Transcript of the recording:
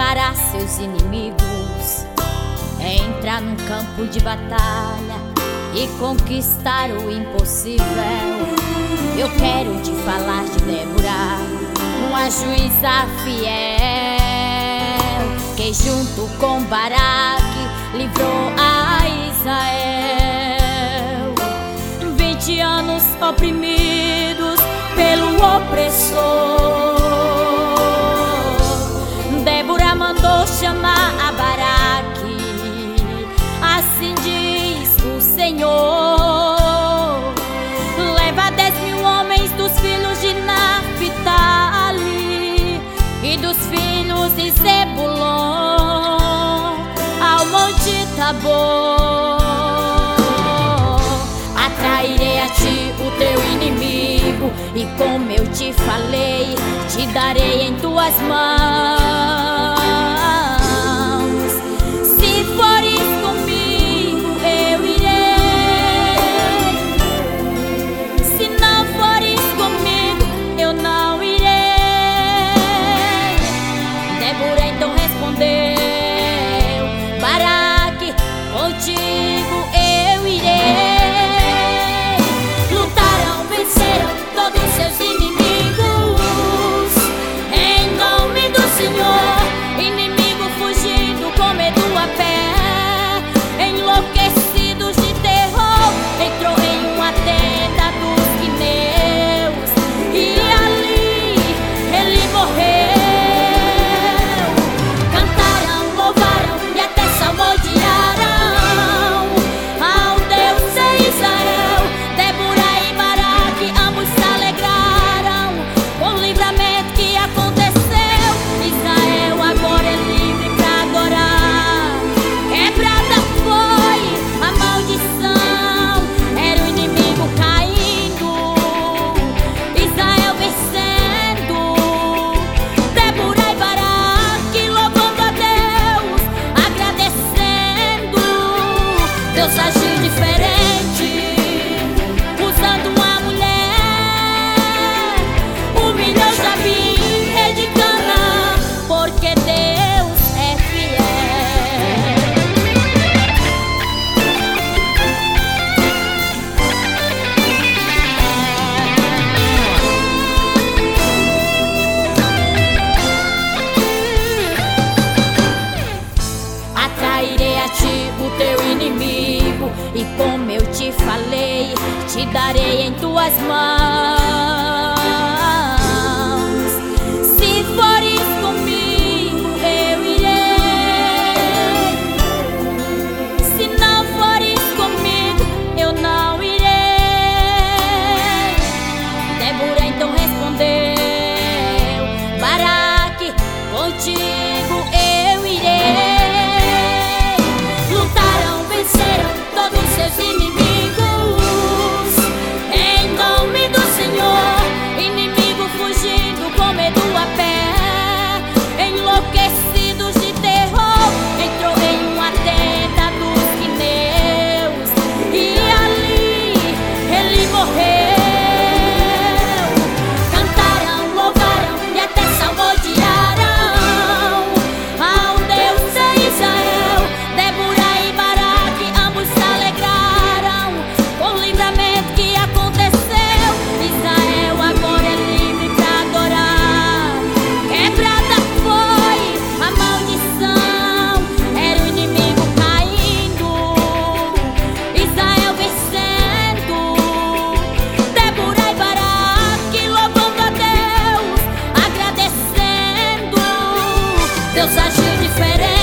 para seus inimigos, é entrar num campo de batalha e conquistar o impossível. Eu quero te falar de Débora, uma juíza fiel, que junto com Baraque livrou a Israel. 20 anos oprimidos pelo opressor, Débora mandou chamar a Baraque. Assim diz o Senhor: leva 10.000 homens dos filhos de Naphtali e dos filhos de Zebulon ao monte Tabor. Atrairei a ti o teu inimigo, e como eu te falei, te darei em tuas mãos. Se fores comigo, eu irei. Se não fores comigo, eu não irei. Débora então respondeu: Baraque, contigo eu irei. Lutaram, venceram todos seus inimigos, em nome do Senhor. Inimigo fugindo com medo a pé, enlouquecidos de terror, entrou em uma tenda dos guineus, e ali ele morreu. Cantaram, louvaram e até salmodiaram ao Deus de Israel. Débora e Baraque ambos se alegraram com o livramento que aconteceu. Israel agora é livre pra adorar. Quebrada foi a maldição, era o inimigo caindo, Israel vencendo. Débora e Baraque louvando a Deus, agradecendo. Deus agiu diferente, usando uma mulher, humilhou Jabim, rei de Canaã, porque Deus é fiel. Atrairei a ti o teu inimigo, e como eu te falei, te darei em tuas mãos. Se fores comigo, eu irei. Se não fores comigo, eu não irei. Débora então respondeu: Baraque, contigo eu irei. Lutaram, venceram todos seus inimigos, em nome do Senhor. Inimigo fugindo com medo a pé, enlouquecidos de terror, entrou em uma tenda dos guineus, e ali ele morreu. Cantaram, louvaram e até salmodiaram ao Deus de Israel. Débora e Baraque ambos se alegraram com o livramento que aconteceu. Israel agora é livre pra adorar. Quebrada foi a maldição, era o inimigo caindo, Israel vencendo. Débora e Baraque louvando a Deus, agradecendo. Deus agiu diferente,